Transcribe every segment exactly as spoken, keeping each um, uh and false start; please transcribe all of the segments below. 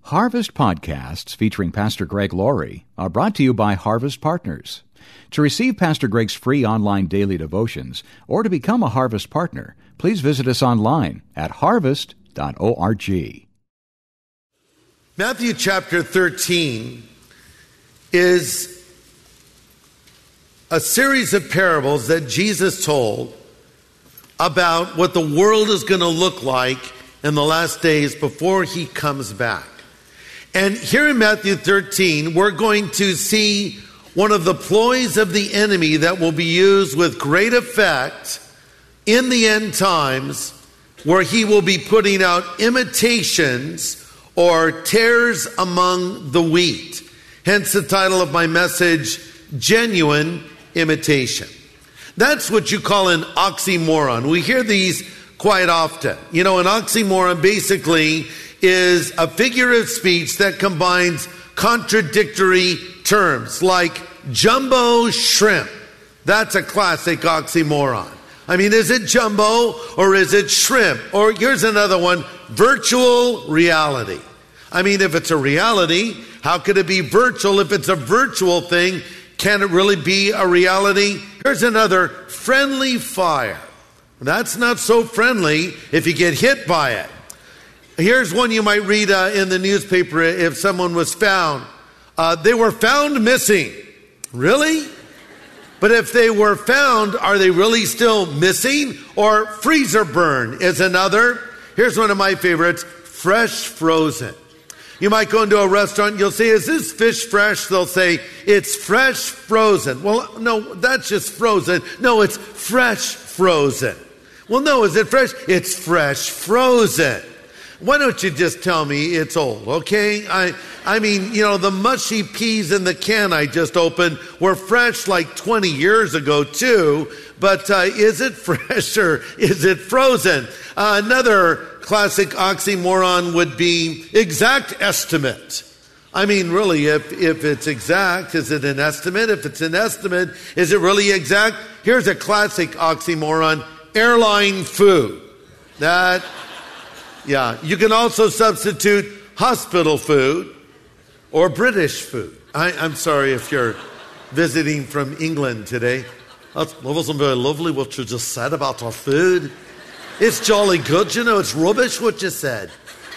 Harvest podcasts featuring Pastor Greg Laurie are brought to you by Harvest Partners. To receive Pastor Greg's free online daily devotions or to become a Harvest partner, please visit us online at harvest dot org. Matthew chapter thirteen is a series of parables that Jesus told about what the world is going to look like in the last days before he comes back. And here in Matthew thirteen, we're going to see one of the ploys of the enemy that will be used with great effect in the end times, where he will be putting out imitations or tares among the wheat. Hence the title of my message, Genuine Imitation. That's what you call an oxymoron. We hear these quite often. You know, an oxymoron basically is a figure of speech that combines contradictory terms like jumbo shrimp. That's a classic oxymoron. I mean, is it jumbo or is it shrimp? Or here's another one, virtual reality. I mean, if it's a reality, how could it be virtual? If it's a virtual thing, can it really be a reality? Here's another, friendly fire. That's not so friendly if you get hit by it. Here's one you might read uh, in the newspaper if someone was found. Uh, they were found missing. Really? But if they were found, are they really still missing? Or freezer burn is another. Here's one of my favorites, fresh frozen. You might go into a restaurant and you'll say, is this fish fresh? They'll say, it's fresh frozen. Well, no, that's just frozen. No, it's fresh frozen. Well, no, is it fresh? It's fresh frozen. Why don't you just tell me it's old, okay? I I mean, you know, the mushy peas in the can I just opened were fresh like twenty years ago too, but uh, is it fresh or is it frozen? Uh, another classic oxymoron would be exact estimate. I mean, really, if, if it's exact, is it an estimate? If it's an estimate, is it really exact? Here's a classic oxymoron, airline food. That... Yeah, you can also substitute hospital food or British food. I, I'm sorry if you're visiting from England today. That wasn't very lovely what you just said about our food. It's jolly good, you know, it's rubbish what you said.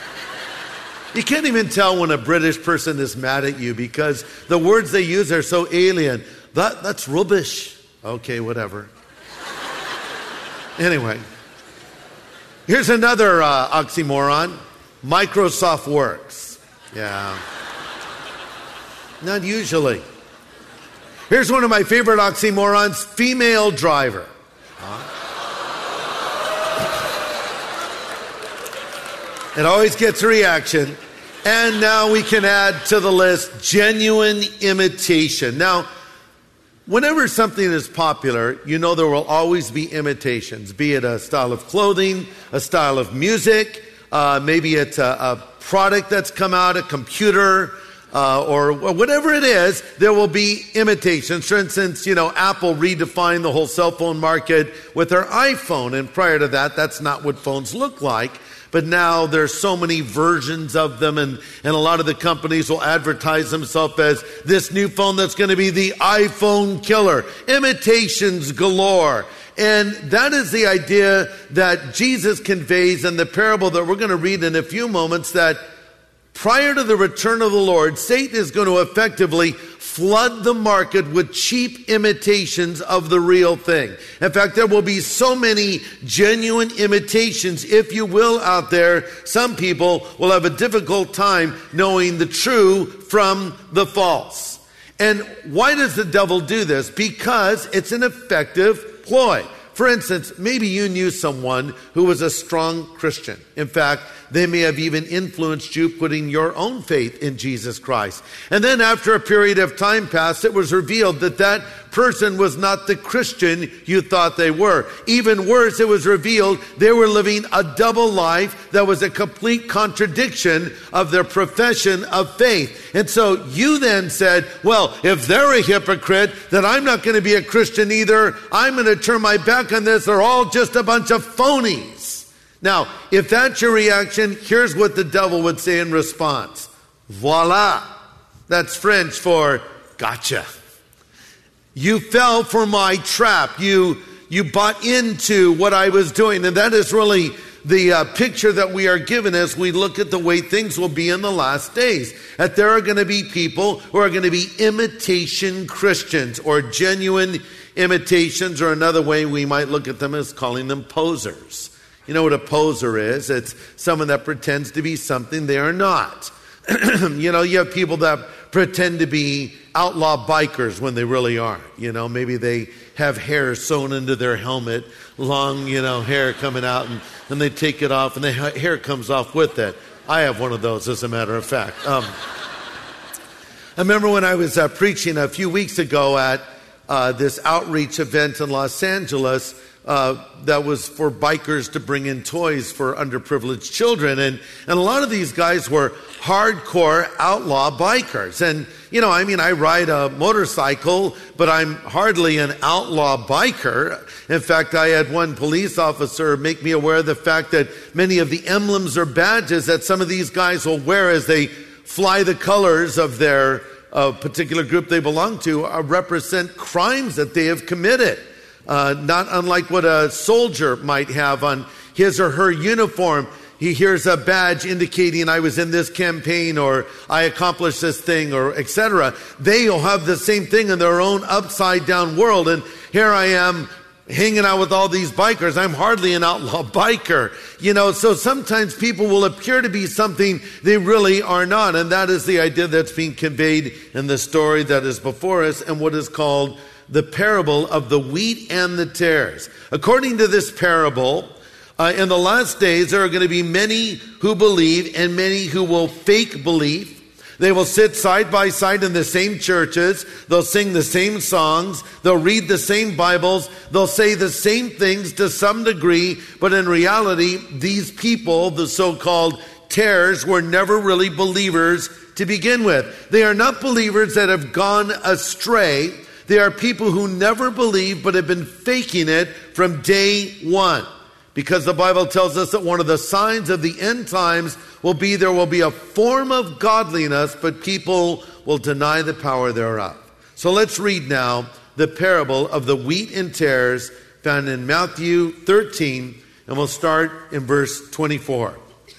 You can't even tell when a British person is mad at you because the words they use are so alien. That That's rubbish. Okay, whatever. Anyway. Here's another uh, oxymoron, Microsoft Works. Yeah. Not usually. Here's one of my favorite oxymorons, female driver. Huh? It always gets a reaction. And now we can add to the list, genuine imitation. Now, whenever something is popular, you know there will always be imitations, be it a style of clothing, a style of music, uh, maybe it's a, a product that's come out, a computer, uh, or whatever it is, there will be imitations. For instance, you know, Apple redefined the whole cell phone market with their iPhone, and prior to that, that's not what phones look like. But now there's so many versions of them, and, and a lot of the companies will advertise themselves as this new phone that's going to be the iPhone killer. Imitations galore. And that is the idea that Jesus conveys in the parable that we're going to read in a few moments, that prior to the return of the Lord, Satan is going to effectively flood the market with cheap imitations of the real thing. In fact, there will be so many genuine imitations, if you will, out there. Some people will have a difficult time knowing the true from the false. And why does the devil do this? Because it's an effective ploy. For instance, maybe you knew someone who was a strong Christian. In fact, they may have even influenced you putting your own faith in Jesus Christ. And then after a period of time passed, it was revealed that that person was not the Christian you thought they were. Even worse, it was revealed they were living a double life that was a complete contradiction of their profession of faith. And so you then said, well, if they're a hypocrite, then I'm not going to be a Christian either. I'm going to turn my back on this. They're all just a bunch of phonies. Now, if that's your reaction, here's what the devil would say in response. Voila. That's French for gotcha. You fell for my trap. You, you bought into what I was doing. And that is really the uh, picture that we are given as we look at the way things will be in the last days. That there are going to be people who are going to be imitation Christians, or genuine imitations, or another way we might look at them is calling them posers. You know what a poser is? It's someone that pretends to be something they are not. You know, you have people that pretend to be outlaw bikers when they really aren't. You know, maybe they have hair sewn into their helmet, long, you know, hair coming out, and, and they take it off, and the ha- hair comes off with it. I have one of those, as a matter of fact. Um, I remember when I was uh, preaching a few weeks ago at uh, this outreach event in Los Angeles, Uh, that was for bikers to bring in toys for underprivileged children. And, and a lot of these guys were hardcore outlaw bikers. And, you know, I mean, I ride a motorcycle, but I'm hardly an outlaw biker. In fact, I had one police officer make me aware of the fact that many of the emblems or badges that some of these guys will wear as they fly the colors of their uh, particular group they belong to uh, represent crimes that they have committed. Uh, not unlike what a soldier might have on his or her uniform. He hears a badge indicating I was in this campaign, or I accomplished this thing, or et cetera. They'll have the same thing in their own upside down world. And here I am hanging out with all these bikers. I'm hardly an outlaw biker. You know, so sometimes people will appear to be something they really are not. And that is the idea that's being conveyed in the story that is before us, and what is called the parable of the wheat and the tares. According to this parable, uh, in the last days, there are going to be many who believe and many who will fake belief. They will sit side by side in the same churches. They'll sing the same songs. They'll read the same Bibles. They'll say the same things to some degree. But in reality, these people, the so-called tares, were never really believers to begin with. They are not believers that have gone astray. They are people who never believe but have been faking it from day one. Because the Bible tells us that one of the signs of the end times will be there will be a form of godliness, but people will deny the power thereof. So let's read now the parable of the wheat and tares found in Matthew thirteen, and we'll start in verse twenty-four.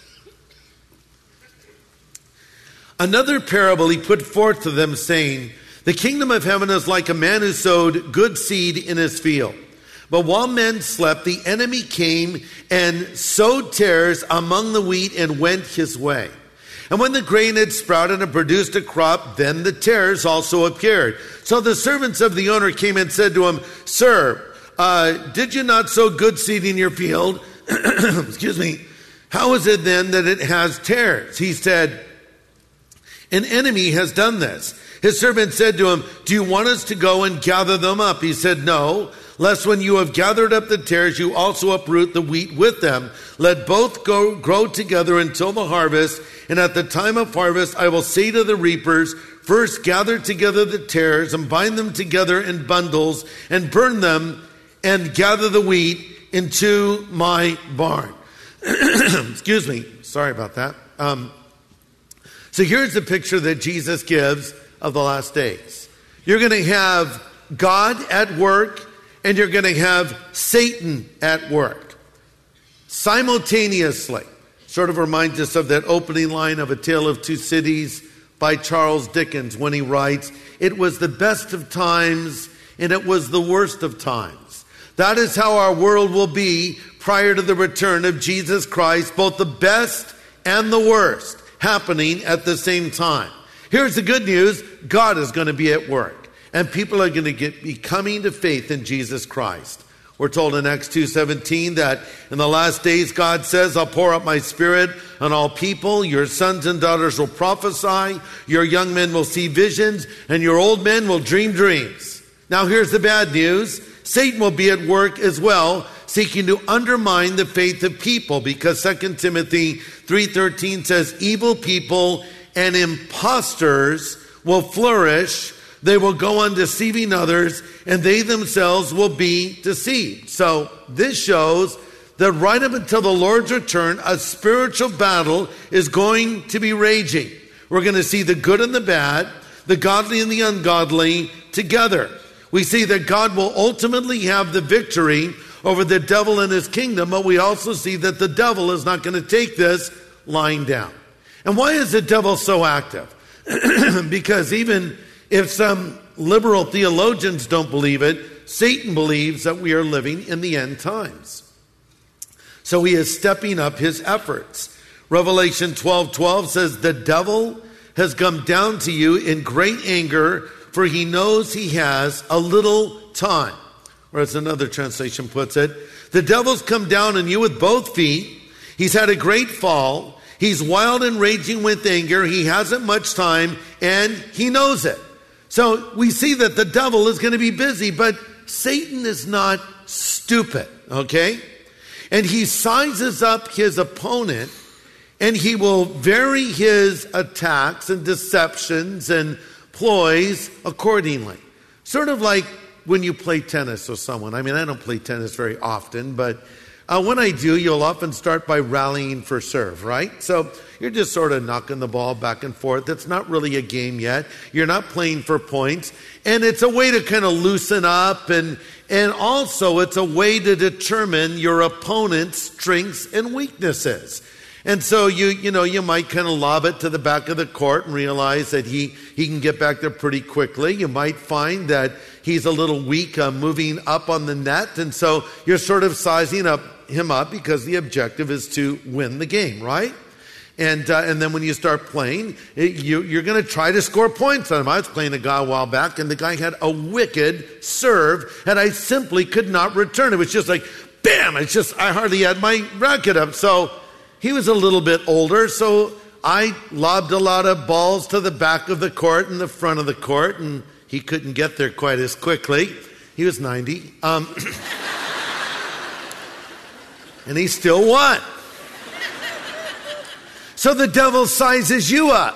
Another parable he put forth to them, saying, the kingdom of heaven is like a man who sowed good seed in his field. But while men slept, the enemy came and sowed tares among the wheat and went his way. And when the grain had sprouted and produced a crop, then the tares also appeared. So the servants of the owner came and said to him, Sir, uh, did you not sow good seed in your field? Excuse me. How is it then that it has tares? He said, an enemy has done this. His servant said to him, do you want us to go and gather them up? He said, no, lest when you have gathered up the tares, you also uproot the wheat with them. Let both go grow together until the harvest. And at the time of harvest, I will say to the reapers, first gather together the tares and bind them together in bundles and burn them and gather the wheat into my barn. Excuse me. Sorry about that. Um, so here's the picture that Jesus gives of the last days. You're going to have God at work, and you're going to have Satan at work simultaneously. Sort of reminds us of that opening line of A Tale of Two Cities by Charles Dickens, when he writes, it was the best of times and it was the worst of times. That is how our world will be prior to the return of Jesus Christ, both the best and the worst happening at the same time. Here's the good news. God is going to be at work, and people are going to get be coming to faith in Jesus Christ. We're told in Acts two seventeen that in the last days, God says, I'll pour out my spirit on all people. Your sons and daughters will prophesy. Your young men will see visions, and your old men will dream dreams. Now here's the bad news. Satan will be at work as well, seeking to undermine the faith of people, because Second Timothy three thirteen says, evil people and impostors will flourish. They will go on deceiving others, and they themselves will be deceived. So this shows that right up until the Lord's return, a spiritual battle is going to be raging. We're going to see the good and the bad, the godly and the ungodly together. We see that God will ultimately have the victory over the devil and his kingdom, but we also see that the devil is not going to take this lying down. And why is the devil so active? Because even if some liberal theologians don't believe it, Satan believes that we are living in the end times. So he is stepping up his efforts. Revelation twelve twelve says, the devil has come down to you in great anger, for he knows he has a little time. Or as another translation puts it, the devil's come down on you with both feet. He's had a great fall. He's wild and raging with anger. He hasn't much time, and he knows it. So we see that the devil is going to be busy, but Satan is not stupid, okay? And he sizes up his opponent, and he will vary his attacks and deceptions and ploys accordingly. Sort of like when you play tennis with someone. I mean, I don't play tennis very often, but uh, when I do, you'll often start by rallying for serve, right? So you're just sort of knocking the ball back and forth. It's not really a game yet. You're not playing for points. And it's a way to kind of loosen up, and, and also it's a way to determine your opponent's strengths and weaknesses. And so you you know, you might kind of lob it to the back of the court and realize that he, he can get back there pretty quickly. You might find that he's a little weak uh, moving up on the net. And so you're sort of sizing up him up because the objective is to win the game, right? And uh, and then when you start playing, it, you, you're going to try to score points on him. I was playing a guy a while back, and the guy had a wicked serve, and I simply could not return. It was just like, bam! It's just, I hardly had my racket up. So he was a little bit older, so I lobbed a lot of balls to the back of the court and the front of the court, and he couldn't get there quite as quickly. He was ninety. Um, and he still won. So the devil sizes you up.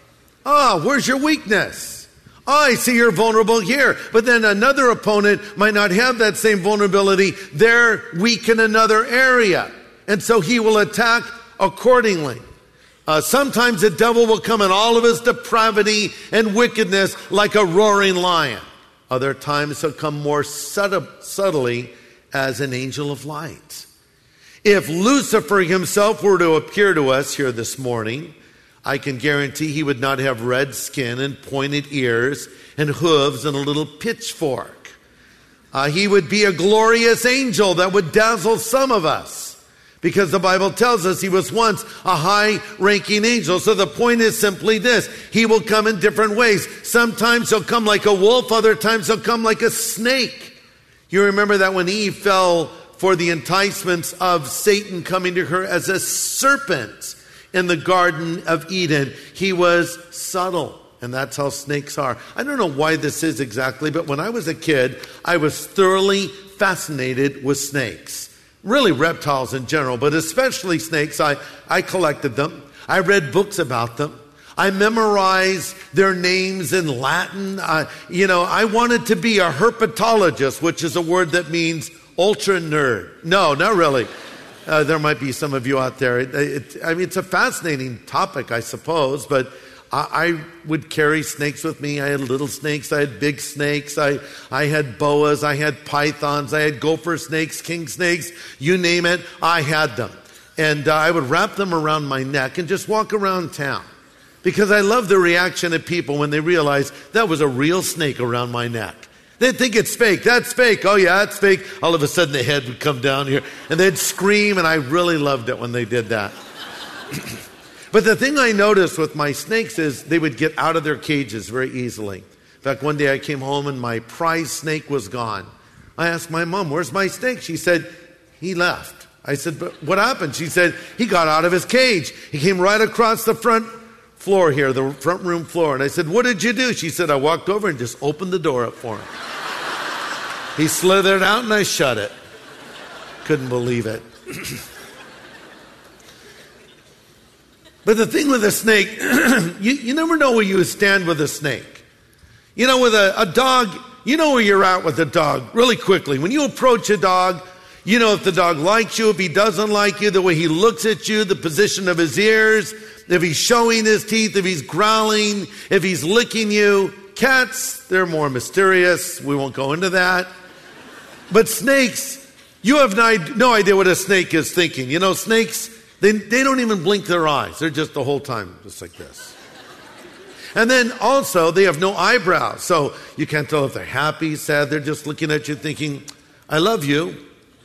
Oh, where's your weakness? Oh, I see you're vulnerable here. But then another opponent might not have that same vulnerability. They're weak in another area. And so he will attack accordingly. Uh, sometimes the devil will come in all of his depravity and wickedness like a roaring lion. Other times he'll come more subtle, subtly as an angel of light. If Lucifer himself were to appear to us here this morning, I can guarantee he would not have red skin and pointed ears and hooves and a little pitchfork. Uh, he would be a glorious angel that would dazzle some of us, because the Bible tells us he was once a high-ranking angel. So the point is simply this: he will come in different ways. Sometimes he'll come like a wolf, other times he'll come like a snake. You remember that when Eve fell for the enticements of Satan coming to her as a serpent in the Garden of Eden, he was subtle. And that's how snakes are. I don't know why this is exactly, but when I was a kid, I was thoroughly fascinated with snakes. Really reptiles in general, but especially snakes. I, I collected them. I read books about them. I memorized their names in Latin. I, you know, I wanted to be a herpetologist, which is a word that means ultra nerd. No, not really. Uh, there might be some of you out there. It, it, I mean, it's a fascinating topic, I suppose, but I would carry snakes with me. I had little snakes. I had big snakes. I, I had boas. I had pythons. I had gopher snakes, king snakes. You name it, I had them. And uh, I would wrap them around my neck and just walk around town, because I love the reaction of people when they realize that was a real snake around my neck. They'd think it's fake. That's fake. Oh, yeah, it's fake. All of a sudden, the head would come down here, and they'd scream, and I really loved it when they did that. But the thing I noticed with my snakes is they would get out of their cages very easily. In fact, one day I came home and my prize snake was gone. I asked my mom, "Where's my snake?" She said, "He left." I said, "But what happened?" She said, "He got out of his cage. He came right across the front floor here, the front room floor." And I said, "What did you do?" She said, "I walked over and just opened the door up for him." He slithered out and I shut it. Couldn't believe it. But the thing with a snake, you, you never know where you stand with a snake. You know, with a, a dog, you know where you're at with a dog really quickly. When you approach a dog, you know if the dog likes you, if he doesn't like you, the way he looks at you, the position of his ears, if he's showing his teeth, if he's growling, if he's licking you. Cats, they're more mysterious. We won't go into that. But snakes, you have no idea what a snake is thinking. You know, snakes, they, they don't even blink their eyes. They're just the whole time just like this. And then also, they have no eyebrows. So you can't tell if they're happy, sad. They're just looking at you thinking, I love you.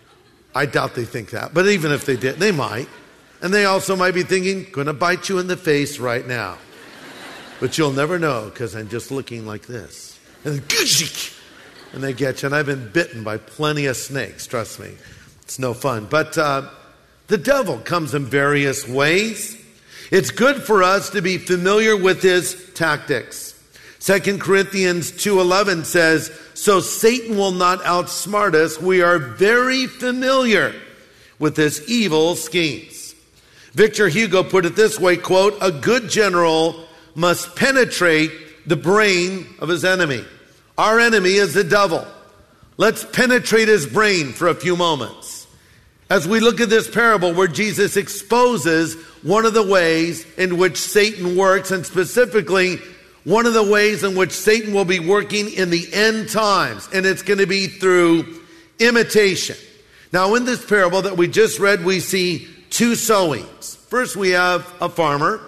I doubt they think that. But even if they did, they might. And they also might be thinking, gonna bite you in the face right now. But you'll never know because I'm just looking like this. And then, and they get you. And I've been bitten by plenty of snakes, trust me. It's no fun. But uh, the devil comes in various ways. It's good for us to be familiar with his tactics. Second Corinthians two eleven says, so Satan will not outsmart us. We are very familiar with his evil schemes. Victor Hugo put it this way, quote, a good general must penetrate the brain of his enemy. Our enemy is the devil. Let's penetrate his brain for a few moments. As we look at this parable where Jesus exposes one of the ways in which Satan works, and specifically one of the ways in which Satan will be working in the end times, and it's going to be through imitation. Now, in this parable that we just read, we see two sowings. First, we have a farmer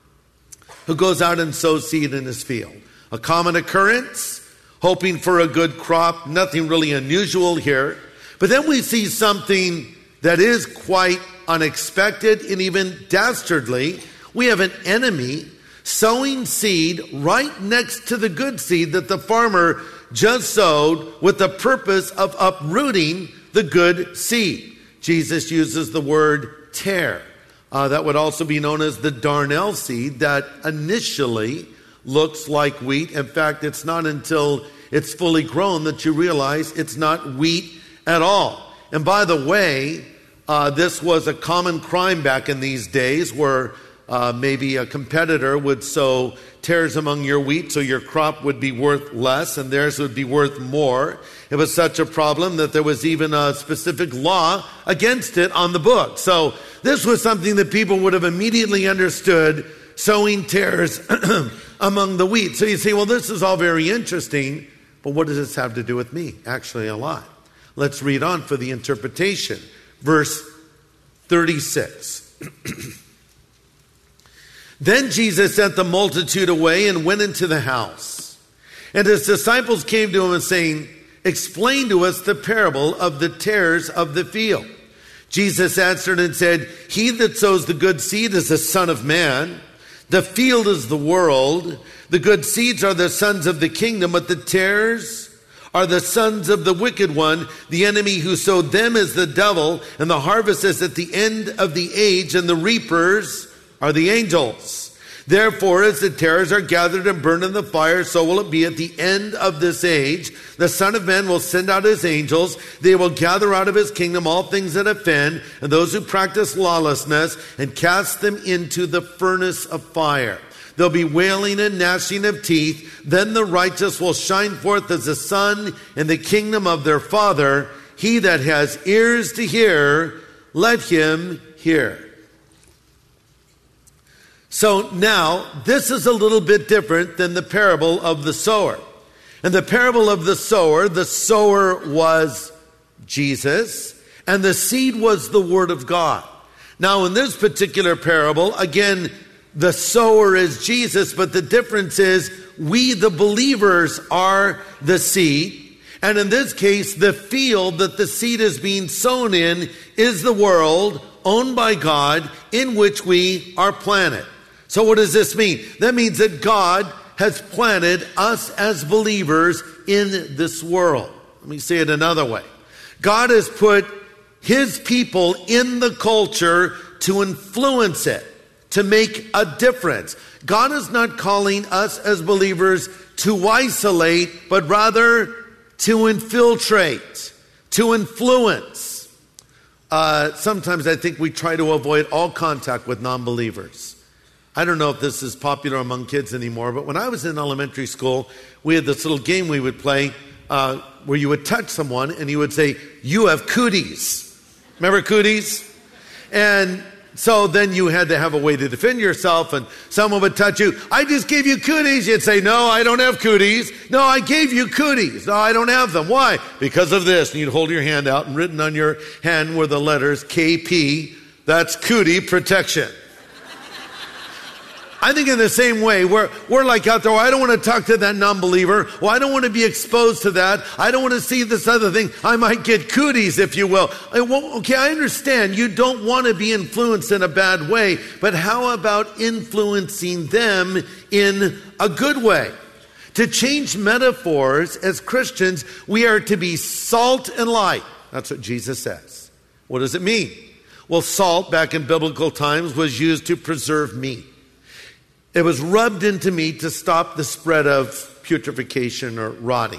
who goes out and sows seed in his field. A common occurrence, hoping for a good crop, nothing really unusual here. But then we see something that is quite unexpected and even dastardly. We have an enemy sowing seed right next to the good seed that the farmer just sowed with the purpose of uprooting the good seed. Jesus uses the word tare. Uh, that would also be known as the darnel seed that initially looks like wheat. In fact, it's not until it's fully grown that you realize it's not wheat at all. And by the way, uh, this was a common crime back in these days where uh, maybe a competitor would sow tares among your wheat so your crop would be worth less and theirs would be worth more. It was such a problem that there was even a specific law against it on the book. So this was something that people would have immediately understood, sowing tares among the wheat. So you say, well, this is all very interesting, but what does this have to do with me? Actually, a lot. Let's read on for the interpretation. Verse thirty-six. Then Jesus sent the multitude away and went into the house. And his disciples came to him and saying, explain to us the parable of the tares of the field. Jesus answered and said, he that sows the good seed is the Son of Man. The field is the world. The good seeds are the sons of the kingdom, but the tares are the sons of the wicked one. The enemy who sowed them is the devil, and the harvest is at the end of the age, and the reapers are the angels. Therefore, as the tares are gathered and burned in the fire, so will it be at the end of this age. The Son of Man will send out his angels. They will gather out of his kingdom all things that offend, and those who practice lawlessness, and cast them into the furnace of fire. There'll be wailing and gnashing of teeth. Then the righteous will shine forth as the sun in the kingdom of their Father. He that has ears to hear, let him hear. So now, this is a little bit different than the parable of the sower. In the parable of the sower, the sower was Jesus, and the seed was the Word of God. Now, in this particular parable, again, the sower is Jesus, but the difference is we, the believers, are the seed. And in this case, the field that the seed is being sown in is the world owned by God in which we are planted. So what does this mean? That means that God has planted us as believers in this world. Let me say it another way. God has put his people in the culture to influence it, to make a difference. God is not calling us as believers to isolate, but rather to infiltrate, to influence. Uh, sometimes I think we try to avoid all contact with non-believers. I don't know if this is popular among kids anymore, but when I was in elementary school, we had this little game we would play uh, where you would touch someone and you would say, you have cooties. Remember cooties? And so then you had to have a way to defend yourself, and someone would touch you. I just gave you cooties. You'd say, no, I don't have cooties. No, I gave you cooties. No, I don't have them. Why? Because of this. And you'd hold your hand out, and written on your hand were the letters K P. That's cootie protection. I think in the same way, we're, we're like out there, well, I don't want to talk to that non-believer. Well, I don't want to be exposed to that. I don't want to see this other thing. I might get cooties, if you will. I, well, okay, I understand you don't want to be influenced in a bad way, but how about influencing them in a good way? To change metaphors, as Christians, we are to be salt and light. That's what Jesus says. What does it mean? Well, salt, back in biblical times, was used to preserve meat. It was rubbed into meat to stop the spread of putrefaction or rotting.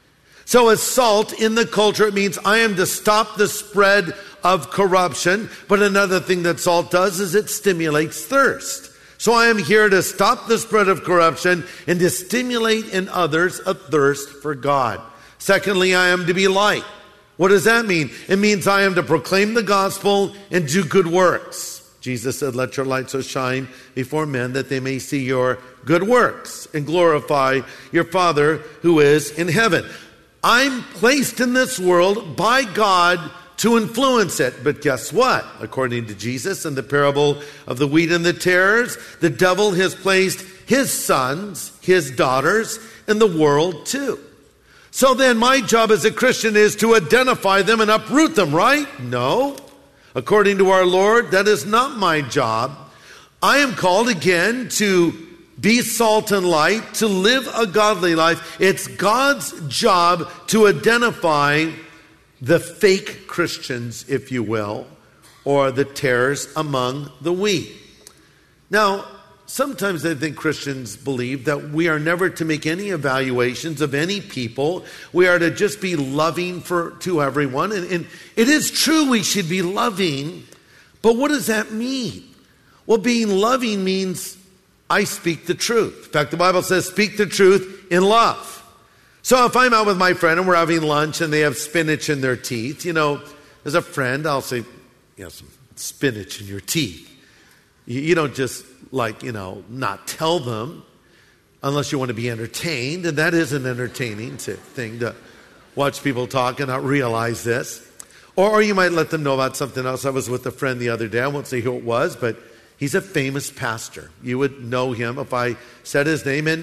So as salt in the culture, it means I am to stop the spread of corruption. But another thing that salt does is it stimulates thirst. So I am here to stop the spread of corruption and to stimulate in others a thirst for God. Secondly, I am to be light. What does that mean? It means I am to proclaim the gospel and do good works. Jesus said, let your light so shine before men that they may see your good works and glorify your Father who is in heaven. I'm placed in this world by God to influence it. But guess what? According to Jesus in the parable of the wheat and the tares, the devil has placed his sons, his daughters in the world too. So then my job as a Christian is to identify them and uproot them, right? No. According to our Lord, that is not my job. I am called again to be salt and light, to live a godly life. It's God's job to identify the fake Christians, if you will, or the tares among the wheat. Now, sometimes I think Christians believe that we are never to make any evaluations of any people. We are to just be loving for to everyone. And, and it is true we should be loving, but what does that mean? Well, being loving means I speak the truth. In fact, the Bible says speak the truth in love. So if I'm out with my friend and we're having lunch and they have spinach in their teeth, you know, as a friend, I'll say, you know, some spinach in your teeth. You, you don't just like, you know, not tell them unless you want to be entertained. And that is an entertaining thing to watch people talk and not realize this. Or, or you might let them know about something else. I was with a friend the other day. I won't say who it was, but he's a famous pastor. You would know him if I said his name, and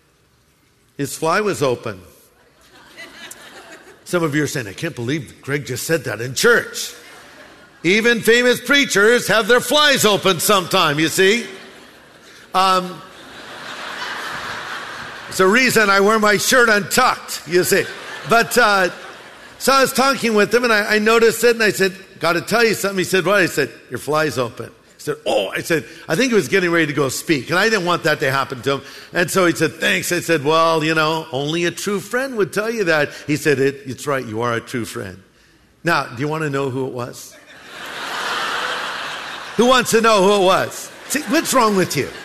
his fly was open. Some of you are saying, I can't believe Greg just said that in church. Even famous preachers have their flies open sometime, you see. Um, it's a reason I wear my shirt untucked, you see. But uh, so I was talking with him, and I, I noticed it, and I said, got to tell you something. He said, what? I said, your fly's open. He said, oh, I said, I think he was getting ready to go speak, and I didn't want that to happen to him. And so he said, thanks. I said, well, you know, only a true friend would tell you that. He said, it, it's right, you are a true friend. Now, do you want to know who it was? Who wants to know who it was? See, what's wrong with you?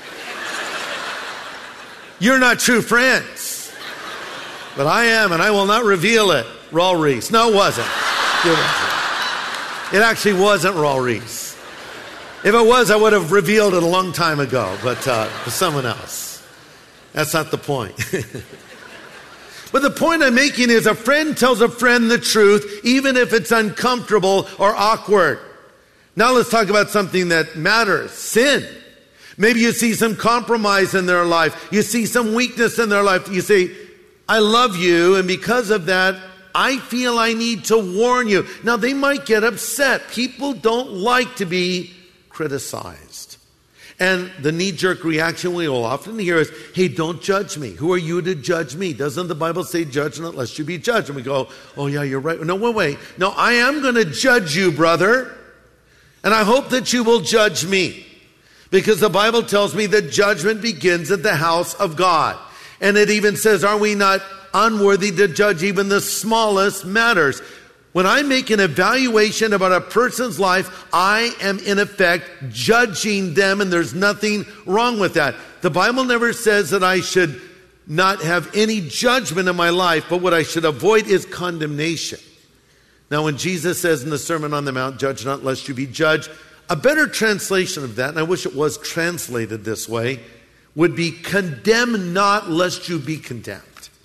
You're not true friends. But I am, and I will not reveal it. Raul Reese. No, it wasn't. It wasn't. It actually wasn't Raul Reese. If it was, I would have revealed it a long time ago, but uh, for someone else. That's not the point. But the point I'm making is a friend tells a friend the truth, even if it's uncomfortable or awkward. Now let's talk about something that matters, sin. Maybe you see some compromise in their life. You see some weakness in their life. You say, I love you, and because of that, I feel I need to warn you. Now, they might get upset. People don't like to be criticized. And the knee-jerk reaction we will often hear is, hey, don't judge me. Who are you to judge me? Doesn't the Bible say judge not lest you be judged? And we go, oh, yeah, you're right. No, wait, wait. No, I am going to judge you, brother. And I hope that you will judge me. Because the Bible tells me that judgment begins at the house of God. And it even says, are we not unworthy to judge even the smallest matters? When I make an evaluation about a person's life, I am in effect judging them, and there's nothing wrong with that. The Bible never says that I should not have any judgment in my life, but what I should avoid is condemnation. Now, when Jesus says in the Sermon on the Mount, judge not lest you be judged, A better translation of that, and I wish it was translated this way, would be condemn not lest you be condemned.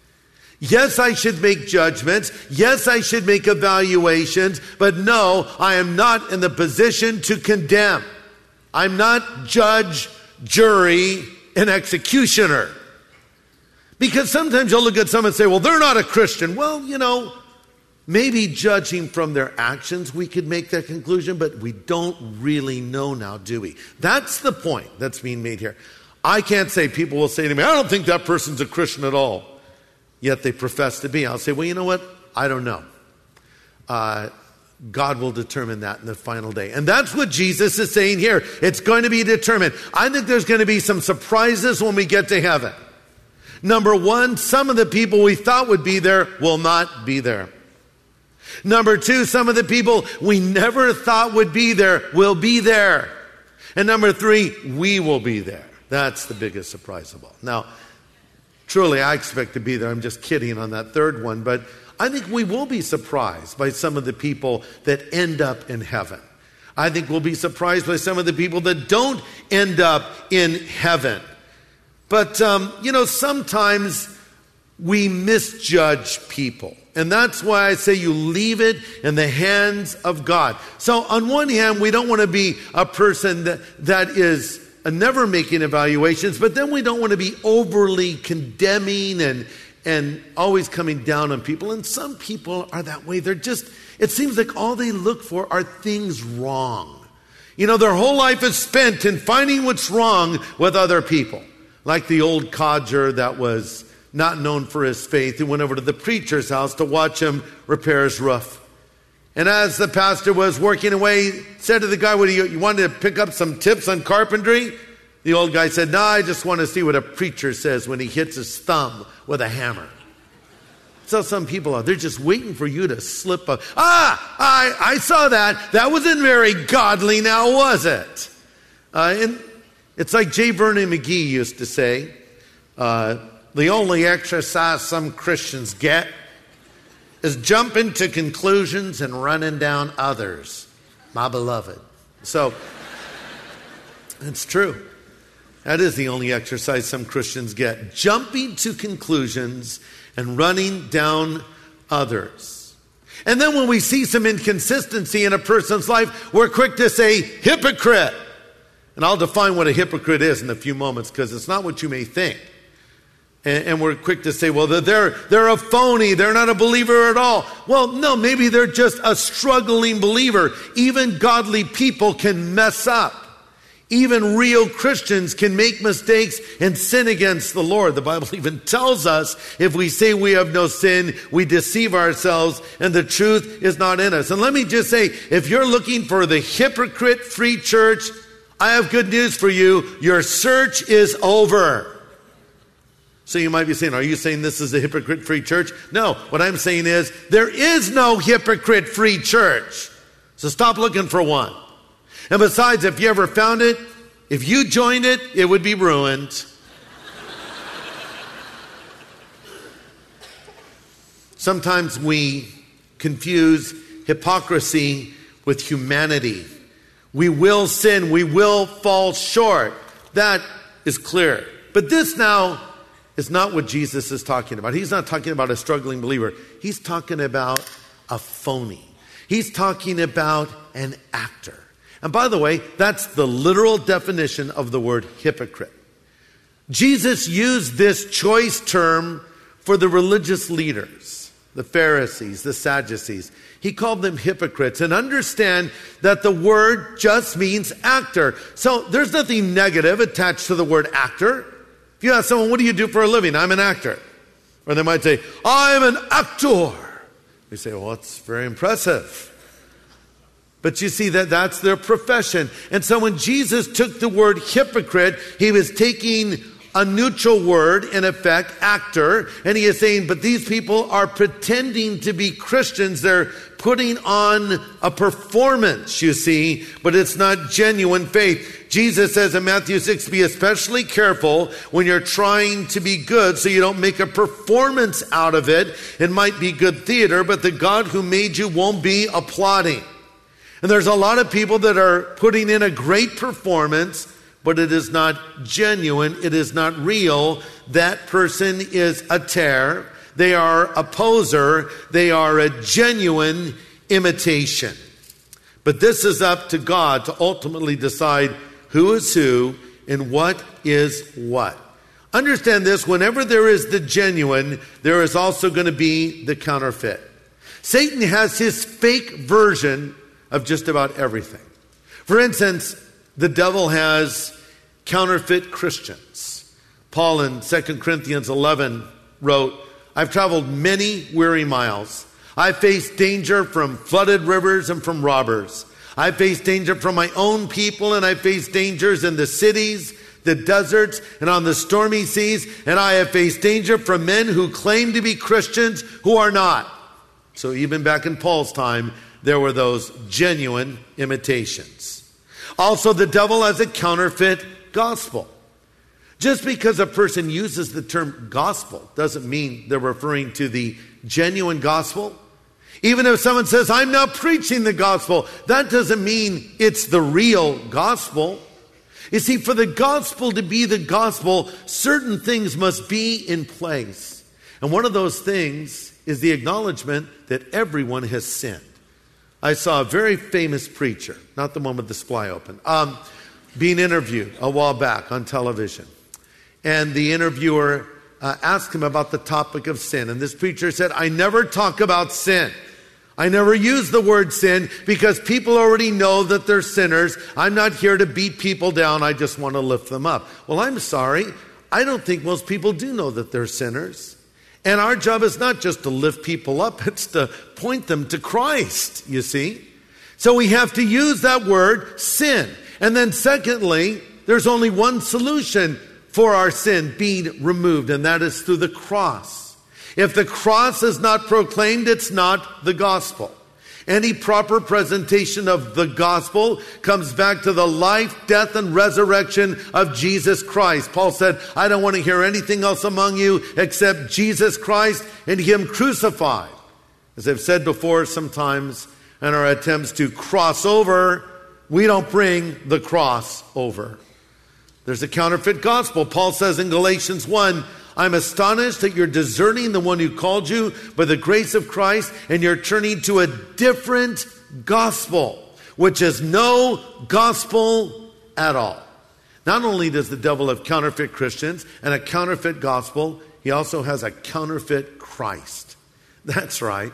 Yes, I should make judgments. Yes, I should make evaluations. But no, I am not in the position to condemn. I'm not judge, jury, and executioner. Because sometimes you'll look at someone and say, well, they're not a Christian. Well, you know, maybe judging from their actions, we could make that conclusion, but we don't really know now, do we? That's the point that's being made here. I can't say, people will say to me, I don't think that person's a Christian at all. Yet they profess to be. I'll say, well, you know what? I don't know. Uh, God will determine that in the final day. And that's what Jesus is saying here. It's going to be determined. I think there's going to be some surprises when we get to heaven. Number one, some of the people we thought would be there will not be there. Number two, some of the people we never thought would be there will be there. And number three, we will be there. That's the biggest surprise of all. Now, truly, I expect to be there. I'm just kidding on that third one. But I think we will be surprised by some of the people that end up in heaven. I think we'll be surprised by some of the people that don't end up in heaven. But, um, you know, sometimes we misjudge people. And that's why I say you leave it in the hands of God. So on one hand, we don't want to be a person that, that is never making evaluations, but then we don't want to be overly condemning and and always coming down on people. And some people are that way. They're just, it seems like all they look for are things wrong. You know, their whole life is spent in finding what's wrong with other people. Like the old codger that was not known for his faith, who went over to the preacher's house to watch him repair his roof. And as the pastor was working away, said to the guy, what do you, you wanted to pick up some tips on carpentry? The old guy said, no, I just want to see what a preacher says when he hits his thumb with a hammer. So some people are, they're just waiting for you to slip up. Ah, I, I saw that. That wasn't very godly now, was it? Uh, and it's like J. Vernon McGee used to say, uh, the only exercise some Christians get is jumping to conclusions and running down others, my beloved. So, it's true. That is the only exercise some Christians get, jumping to conclusions and running down others. And then when we see some inconsistency in a person's life, we're quick to say, hypocrite. And I'll define what a hypocrite is in a few moments, because it's not what you may think. And, and we're quick to say, well, they're, they're a phony. They're not a believer at all. Well, no, maybe they're just a struggling believer. Even godly people can mess up. Even real Christians can make mistakes and sin against the Lord. The Bible even tells us if we say we have no sin, we deceive ourselves and the truth is not in us. And let me just say, if you're looking for the hypocrite-free church, I have good news for you. Your search is over. So you might be saying, are you saying this is a hypocrite-free church? No, what I'm saying is there is no hypocrite-free church. So stop looking for one. And besides, if you ever found it, if you joined it, it would be ruined. Sometimes we confuse hypocrisy with humanity. We will sin. We will fall short. That is clear. But this now is not what Jesus is talking about. He's not talking about a struggling believer. He's talking about a phony. He's talking about an actor. And by the way, that's the literal definition of the word hypocrite. Jesus used this choice term for the religious leaders, the Pharisees, the Sadducees. He called them hypocrites. And understand that the word just means actor. So there's nothing negative attached to the word actor. If you ask someone, what do you do for a living? I'm an actor. Or they might say, I'm an actor. You say, well, that's very impressive. But you see that that's their profession. And so when Jesus took the word hypocrite, he was taking a neutral word, in effect, actor, and he is saying, but these people are pretending to be Christians. They're putting on a performance, you see, but it's not genuine faith. Jesus says in Matthew six, be especially careful when you're trying to be good so you don't make a performance out of it. It might be good theater, but the God who made you won't be applauding. And there's a lot of people that are putting in a great performance, but it is not genuine. It is not real. That person is a tare. They are a poser. They are a genuine imitation. But this is up to God to ultimately decide who is who and what is what. Understand this, whenever there is the genuine, there is also going to be the counterfeit. Satan has his fake version of just about everything. For instance, the devil has counterfeit Christians. Paul in Second Corinthians eleven wrote, I've traveled many weary miles. I faced danger from flooded rivers and from robbers. I faced danger from my own people, and I faced dangers in the cities, the deserts, and on the stormy seas. And I have faced danger from men who claim to be Christians who are not. So even back in Paul's time, there were those genuine imitations. Also, the devil has a counterfeit gospel. Just because a person uses the term gospel doesn't mean they're referring to the genuine gospel. Even if someone says, I'm now preaching the gospel, that doesn't mean it's the real gospel. You see, for the gospel to be the gospel, certain things must be in place. And one of those things is the acknowledgement that everyone has sinned. I saw a very famous preacher, not the one with the supply open, um, being interviewed a while back on television. And the interviewer uh, asked him about the topic of sin. And this preacher said, I never talk about sin. I never use the word sin because people already know that they're sinners. I'm not here to beat people down. I just want to lift them up. Well, I'm sorry. I don't think most people do know that they're sinners. And our job is not just to lift people up. It's to point them to Christ, you see. So we have to use that word sin. And then secondly, there's only one solution for our sin being removed, and that is through the cross. If the cross is not proclaimed, it's not the gospel. Any proper presentation of the gospel comes back to the life, death, and resurrection of Jesus Christ. Paul said, I don't want to hear anything else among you except Jesus Christ and Him crucified. As I've said before, sometimes in our attempts to cross over, we don't bring the cross over. There's a counterfeit gospel. Paul says in Galatians one, I'm astonished that you're deserting the one who called you by the grace of Christ, and you're turning to a different gospel, which is no gospel at all. Not only does the devil have counterfeit Christians and a counterfeit gospel, he also has a counterfeit Christ. That's right.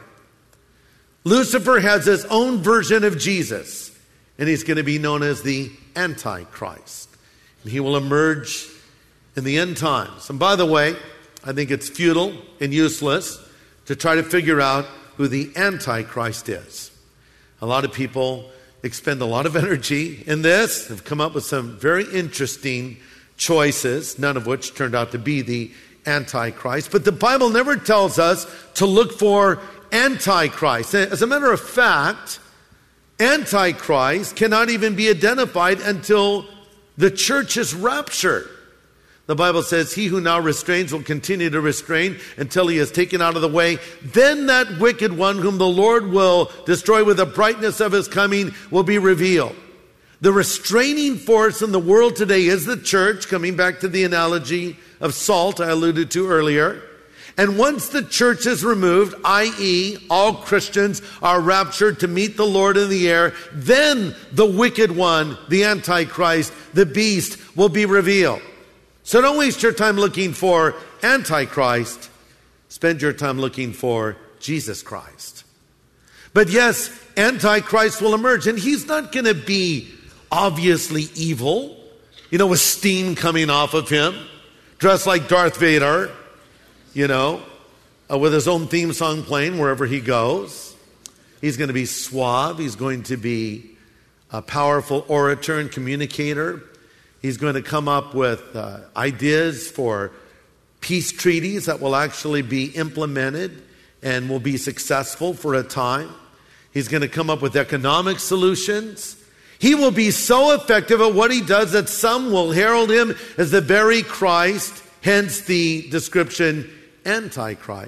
Lucifer has his own version of Jesus, and he's going to be known as the Antichrist. And he will emerge in the end times. And by the way, I think it's futile and useless to try to figure out who the Antichrist is. A lot of people expend a lot of energy in this, have come up with some very interesting choices, none of which turned out to be the Antichrist. But the Bible never tells us to look for Antichrist. As a matter of fact, Antichrist cannot even be identified until the church is raptured. The Bible says, he who now restrains will continue to restrain until he is taken out of the way. Then that wicked one whom the Lord will destroy with the brightness of his coming will be revealed. The restraining force in the world today is the church, coming back to the analogy of salt I alluded to earlier. And once the church is removed, that is all Christians are raptured to meet the Lord in the air, then the wicked one, the Antichrist, the beast, will be revealed. So don't waste your time looking for Antichrist. Spend your time looking for Jesus Christ. But yes, Antichrist will emerge, and he's not going to be obviously evil, you know, with steam coming off of him, dressed like Darth Vader, you know, uh, with his own theme song playing wherever he goes. He's going to be suave. He's going to be a powerful orator and communicator. He's going to come up with uh, ideas for peace treaties that will actually be implemented and will be successful for a time. He's going to come up with economic solutions. He will be so effective at what he does that some will herald him as the very Christ, hence the description Antichrist.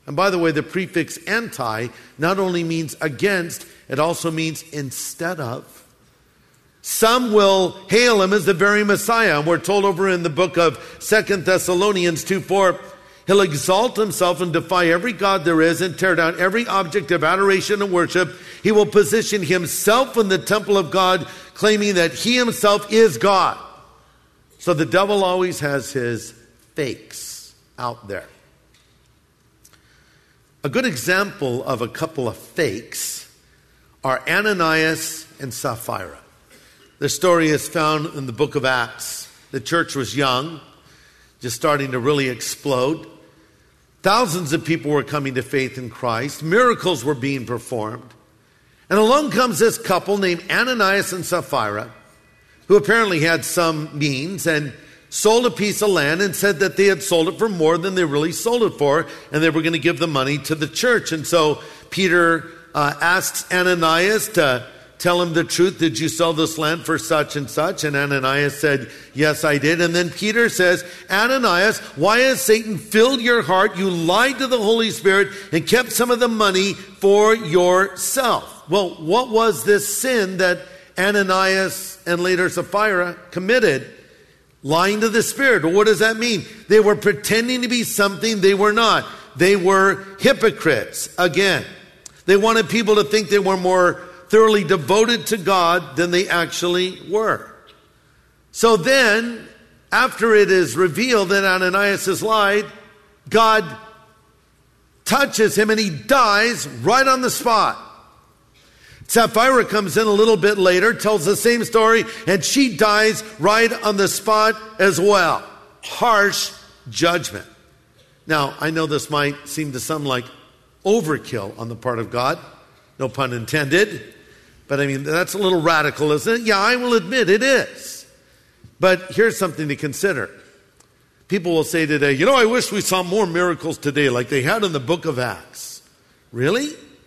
And by the way, the prefix anti not only means against, it also means instead of. Some will hail him as the very Messiah. And we're told over in the book of Second Thessalonians two four, he'll exalt himself and defy every god there is and tear down every object of adoration and worship. He will position himself in the temple of God, claiming that he himself is God. So the devil always has his fakes out there. A good example of a couple of fakes are Ananias and Sapphira. The story is found in the book of Acts. The church was young, just starting to really explode. Thousands of people were coming to faith in Christ. Miracles were being performed. And along comes this couple named Ananias and Sapphira, who apparently had some means and sold a piece of land and said that they had sold it for more than they really sold it for, and they were going to give the money to the church. And so Peter uh, asks Ananias to tell him the truth. Did you sell this land for such and such? And Ananias said, yes, I did. And then Peter says, Ananias, why has Satan filled your heart? You lied to the Holy Spirit and kept some of the money for yourself. Well, what was this sin that Ananias and later Sapphira committed? Lying to the Spirit. Well, what does that mean? They were pretending to be something they were not. They were hypocrites. Again, they wanted people to think they were more thoroughly devoted to God than they actually were. So then, after it is revealed that Ananias has lied, God touches him and he dies right on the spot. Sapphira comes in a little bit later, tells the same story, and she dies right on the spot as well. Harsh judgment. Now, I know this might seem to some like overkill on the part of God. No pun intended. But I mean, that's a little radical, isn't it? Yeah, I will admit it is. But here's something to consider. People will say today, you know, I wish we saw more miracles today like they had in the book of Acts. Really?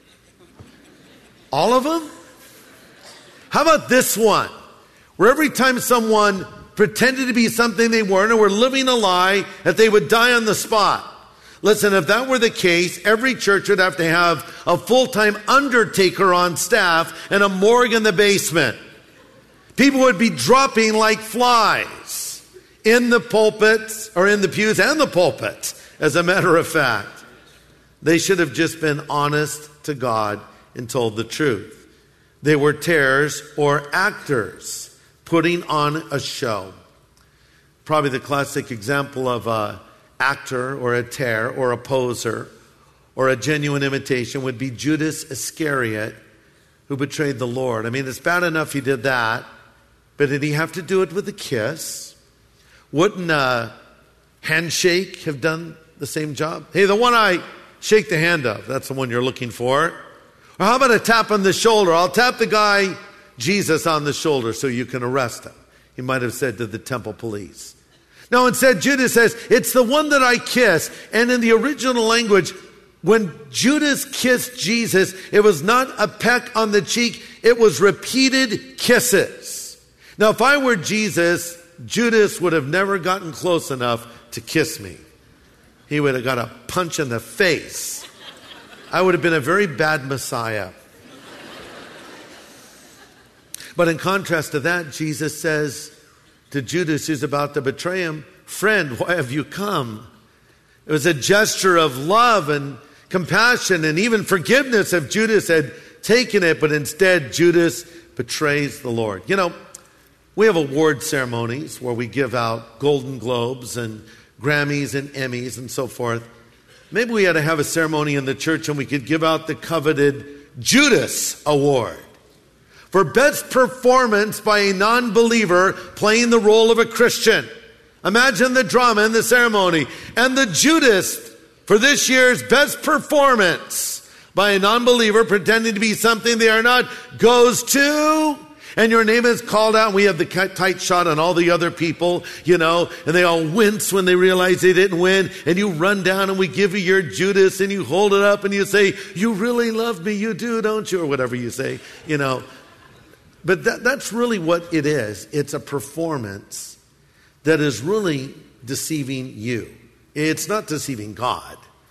All of them? How about this one? Where every time someone pretended to be something they weren't or were living a lie, that they would die on the spot. Listen, if that were the case, every church would have to have a full-time undertaker on staff and a morgue in the basement. People would be dropping like flies in the pulpits, or in the pews and the pulpits, as a matter of fact. They should have just been honest to God and told the truth. They were tares or actors putting on a show. Probably the classic example of a actor or a tare or a poser or a genuine imitation would be Judas Iscariot, who betrayed the Lord. I mean, it's bad enough he did that, but did he have to do it with a kiss? Wouldn't a handshake have done the same job? Hey, the one I shake the hand of, that's the one you're looking for. Or how about a tap on the shoulder? I'll tap the guy, Jesus, on the shoulder so you can arrest him. He might have said to the temple police. No, instead Judas says, it's the one that I kiss. And in the original language, when Judas kissed Jesus, it was not a peck on the cheek, it was repeated kisses. Now, if I were Jesus, Judas would have never gotten close enough to kiss me. He would have got a punch in the face. I would have been a very bad Messiah. But in contrast to that, Jesus says to Judas, who's about to betray him, friend, why have you come? It was a gesture of love and compassion and even forgiveness if Judas had taken it, but instead Judas betrays the Lord. You know, we have award ceremonies where we give out Golden Globes and Grammys and Emmys and so forth. Maybe we had to have a ceremony in the church and we could give out the coveted Judas Award for best performance by a non-believer playing the role of a Christian. Imagine the drama in the ceremony. And the Judas for this year's best performance by a non-believer pretending to be something they are not goes to... And your name is called out, and we have the tight shot on all the other people, you know, and they all wince when they realize they didn't win. And you run down and we give you your Judas and you hold it up and you say, you really love me, you do, don't you? Or whatever you say, you know. But that, that's really what it is. It's a performance that is really deceiving you. It's not deceiving God.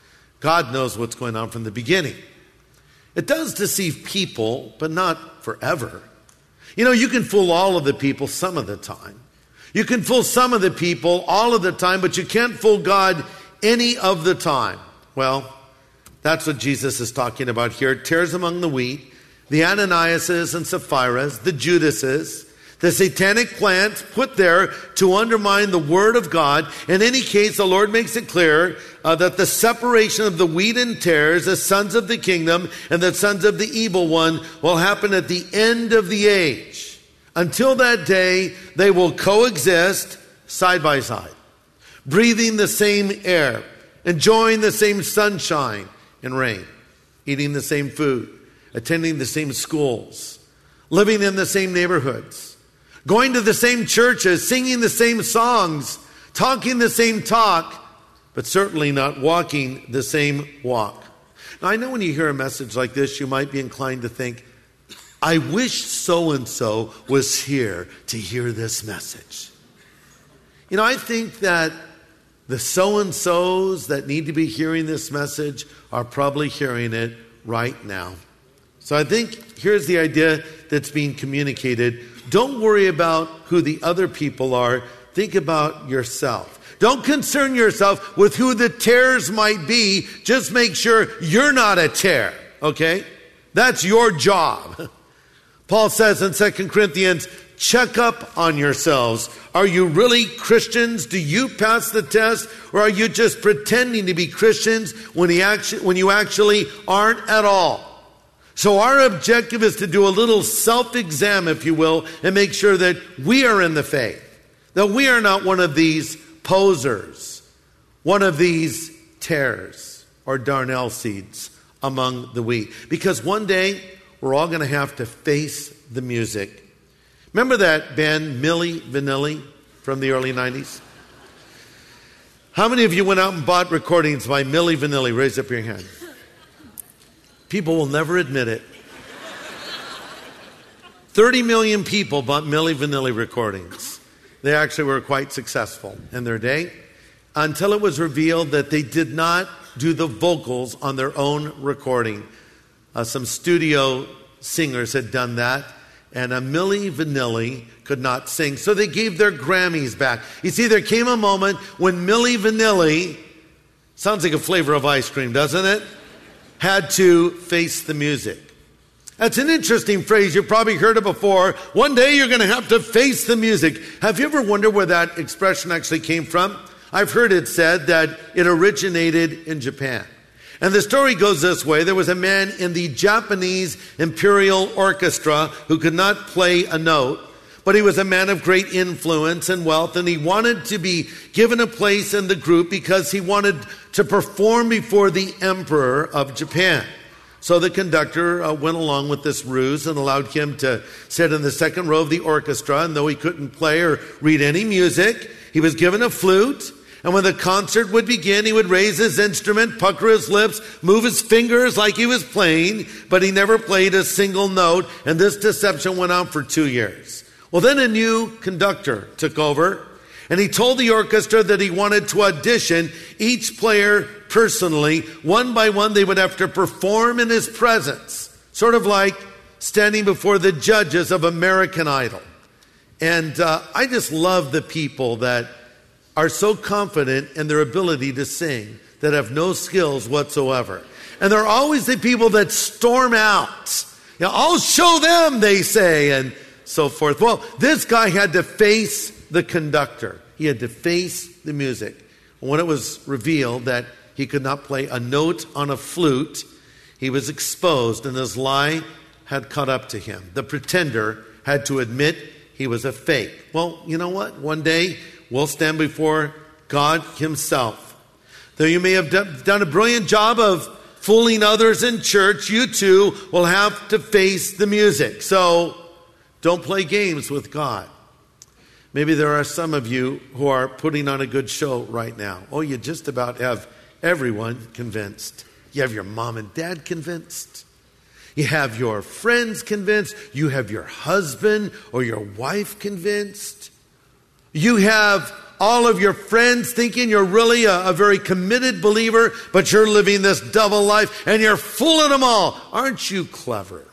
God knows what's going on from the beginning. It does deceive people, but not forever. You know, you can fool all of the people some of the time. You can fool some of the people all of the time, but you can't fool God any of the time. Well, that's what Jesus is talking about here. Tares among the wheat, the Ananiases and Sapphires, the Judases, the satanic plant put there to undermine the word of God. In any case, the Lord makes it clear uh, that the separation of the wheat and tares, the sons of the kingdom and the sons of the evil one, will happen at the end of the age. Until that day, they will coexist side by side, breathing the same air, enjoying the same sunshine and rain, eating the same food, attending the same schools, living in the same neighborhoods, going to the same churches, singing the same songs, talking the same talk, but certainly not walking the same walk. Now, I know when you hear a message like this, you might be inclined to think, I wish so-and-so was here to hear this message. You know, I think that the so-and-sos that need to be hearing this message are probably hearing it right now. So I think here's the idea that's being communicated. Don't worry about who the other people are. Think about yourself. Don't concern yourself with who the tares might be. Just make sure you're not a tare, okay? That's your job. Paul says in Second Corinthians, check up on yourselves. Are you really Christians? Do you pass the test? Or are you just pretending to be Christians when, he actu- when you actually aren't at all? So our objective is to do a little self-exam, if you will, and make sure that we are in the faith. That we are not one of these posers, one of these tares or darnel seeds among the wheat. Because one day, we're all going to have to face the music. Remember that band Milli Vanilli from the early nineties? How many of you went out and bought recordings by Milli Vanilli? Raise up your hand. People will never admit it. thirty million people bought Milli Vanilli recordings. They actually were quite successful in their day until it was revealed that they did not do the vocals on their own recording. Uh, some studio singers had done that, and a Milli Vanilli could not sing, so they gave their Grammys back. You see, there came a moment when Milli Vanilli, sounds like a flavor of ice cream, doesn't it? Had to face the music. That's an interesting phrase. You've probably heard it before. One day you're going to have to face the music. Have you ever wondered where that expression actually came from? I've heard it said that it originated in Japan. And the story goes this way. There was a man in the Japanese Imperial Orchestra who could not play a note, but he was a man of great influence and wealth, and he wanted to be given a place in the group because he wanted to perform before the Emperor of Japan. So the conductor uh, went along with this ruse and allowed him to sit in the second row of the orchestra, and though he couldn't play or read any music, he was given a flute. And when the concert would begin, he would raise his instrument, pucker his lips, move his fingers like he was playing, but he never played a single note, and this deception went on for two years. Well, then a new conductor took over, and he told the orchestra that he wanted to audition each player personally. One by one, they would have to perform in his presence, sort of like standing before the judges of American Idol. And uh, I just love the people that are so confident in their ability to sing that have no skills whatsoever. And they're always the people that storm out. You know, I'll show them, they say, and so forth. Well, this guy had to face the conductor. He had to face the music. When it was revealed that he could not play a note on a flute, he was exposed, and his lie had caught up to him. The pretender had to admit he was a fake. Well, you know what? One day, we'll stand before God himself. Though you may have done a brilliant job of fooling others in church, you too will have to face the music. So don't play games with God. Maybe there are some of you who are putting on a good show right now. Oh, you just about have everyone convinced. You have your mom and dad convinced. You have your friends convinced. You have your husband or your wife convinced. You have all of your friends thinking you're really a, a very committed believer, but you're living this double life and you're fooling them all. Aren't you clever?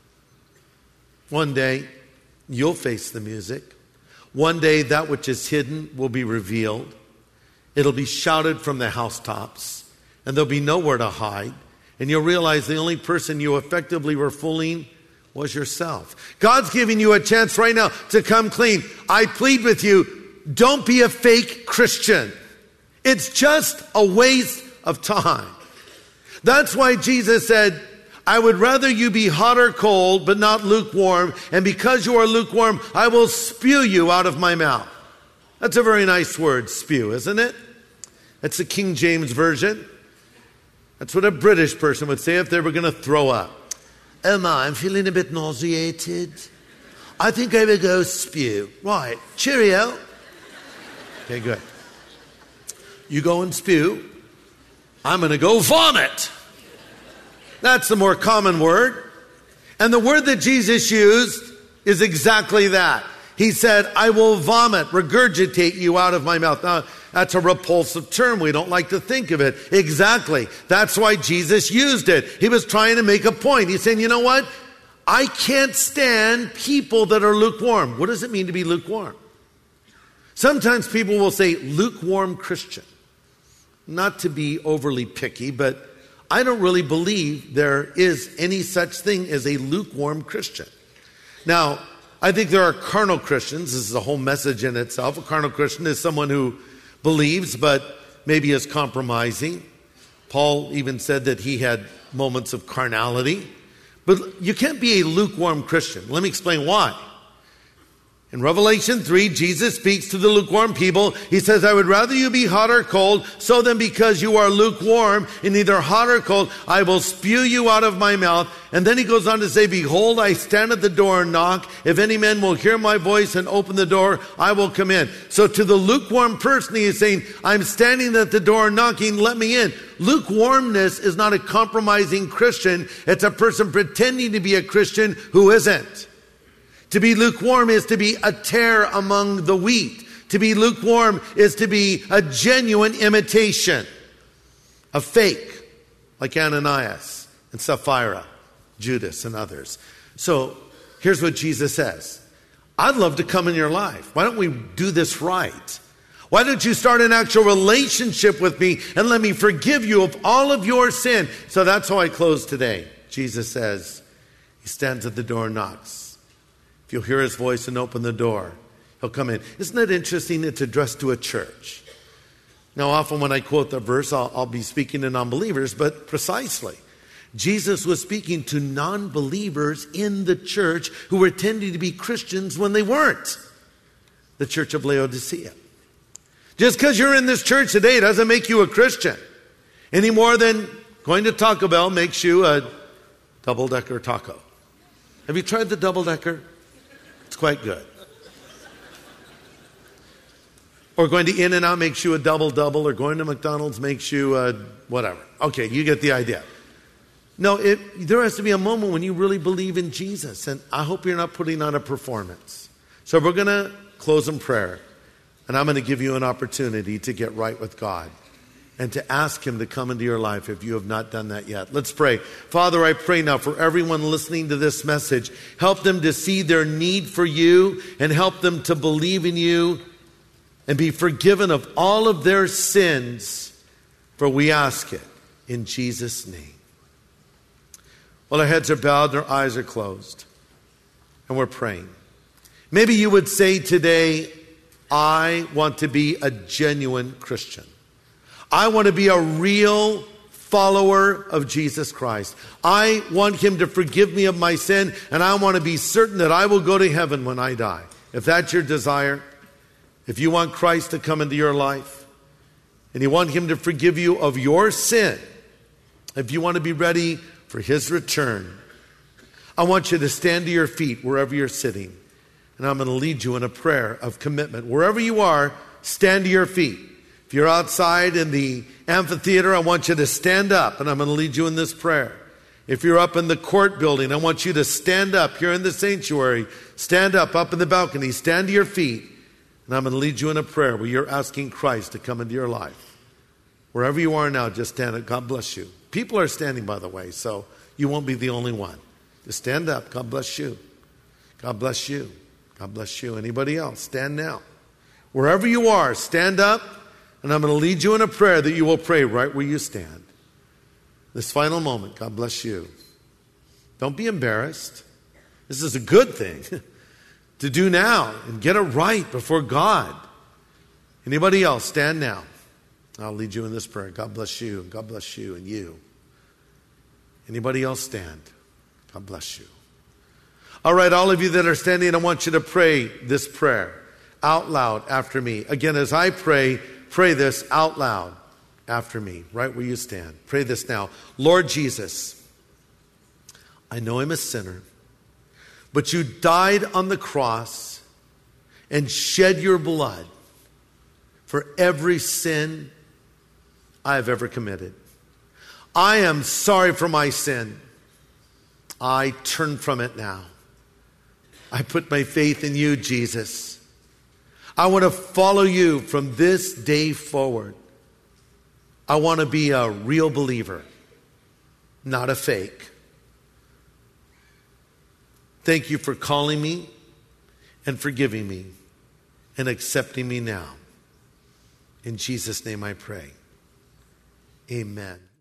One day, you'll face the music. One day, that which is hidden will be revealed. It'll be shouted from the housetops, and there'll be nowhere to hide. And you'll realize the only person you effectively were fooling was yourself. God's giving you a chance right now to come clean. I plead with you, don't be a fake Christian. It's just a waste of time. That's why Jesus said, I would rather you be hot or cold, but not lukewarm. And because you are lukewarm, I will spew you out of my mouth. That's a very nice word, spew, isn't it? That's the King James Version. That's what a British person would say if they were going to throw up. Oh my, I'm feeling a bit nauseated. I think I will go spew. Right, cheerio. Okay, good. You go and spew. I'm going to go vomit. That's the more common word. And the word that Jesus used is exactly that. He said, I will vomit, regurgitate you out of my mouth. Now, that's a repulsive term. We don't like to think of it. Exactly. That's why Jesus used it. He was trying to make a point. He's saying, you know what? I can't stand people that are lukewarm. What does it mean to be lukewarm? Sometimes people will say lukewarm Christian. Not to be overly picky, but I don't really believe there is any such thing as a lukewarm Christian. Now, I think there are carnal Christians. This is a whole message in itself. A carnal Christian is someone who believes but maybe is compromising. Paul even said that he had moments of carnality. But you can't be a lukewarm Christian. Let me explain why. In Revelation three, Jesus speaks to the lukewarm people. He says, I would rather you be hot or cold. So then because you are lukewarm and neither hot or cold, I will spew you out of my mouth. And then he goes on to say, behold, I stand at the door and knock. If any man will hear my voice and open the door, I will come in. So to the lukewarm person, he is saying, I'm standing at the door knocking, let me in. Lukewarmness is not a compromising Christian. It's a person pretending to be a Christian who isn't. To be lukewarm is to be a tare among the wheat. To be lukewarm is to be a genuine imitation. A fake, like Ananias and Sapphira, Judas and others. So here's what Jesus says. I'd love to come in your life. Why don't we do this right? Why don't you start an actual relationship with me and let me forgive you of all of your sin? So that's how I close today. Jesus says, he stands at the door and knocks. You'll hear his voice and open the door. He'll come in. Isn't it interesting? It's addressed to a church. Now, often when I quote the verse, I'll, I'll be speaking to non-believers, but precisely. Jesus was speaking to non-believers in the church who were tending to be Christians when they weren't. The church of Laodicea. Just because you're in this church today doesn't make you a Christian. Any more than going to Taco Bell makes you a double-decker taco. Have you tried the double-decker? It's quite good. Or going to In-N-Out makes you a double-double, or going to McDonald's makes you a whatever. Okay, you get the idea. No, it, there has to be a moment when you really believe in Jesus, and I hope you're not putting on a performance. So we're going to close in prayer, and I'm going to give you an opportunity to get right with God and to ask him to come into your life if you have not done that yet. Let's pray. Father, I pray now for everyone listening to this message. Help them to see their need for you and help them to believe in you and be forgiven of all of their sins, for we ask it in Jesus' name. Well, our heads are bowed and our eyes are closed, and we're praying. Maybe you would say today, I want to be a genuine Christian. I want to be a real follower of Jesus Christ. I want him to forgive me of my sin, and I want to be certain that I will go to heaven when I die. If that's your desire, if you want Christ to come into your life, and you want him to forgive you of your sin, if you want to be ready for his return, I want you to stand to your feet wherever you're sitting, and I'm going to lead you in a prayer of commitment. Wherever you are, stand to your feet. If you're outside in the amphitheater, I want you to stand up, and I'm going to lead you in this prayer. If you're up in the court building, I want you to stand up here in the sanctuary. Stand up, up in the balcony. Stand to your feet. And I'm going to lead you in a prayer where you're asking Christ to come into your life. Wherever you are now, just stand up. God bless you. People are standing, by the way, so you won't be the only one. Just stand up. God bless you. God bless you. God bless you. Anybody else? Stand now. Wherever you are, stand up, and I'm going to lead you in a prayer that you will pray right where you stand. This final moment, God bless you. Don't be embarrassed. This is a good thing to do now and get it right before God. Anybody else? Stand now. I'll lead you in this prayer. God bless you. God bless you and you. Anybody else? Stand. God bless you. All right, all of you that are standing, I want you to pray this prayer out loud after me. Again, as I pray, pray this out loud after me, right where you stand. Pray this now. Lord Jesus, I know I'm a sinner, but you died on the cross and shed your blood for every sin I have ever committed. I am sorry for my sin. I turn from it now. I put my faith in you, Jesus. I want to follow you from this day forward. I want to be a real believer, not a fake. Thank you for calling me and forgiving me and accepting me now. In Jesus' name I pray. Amen.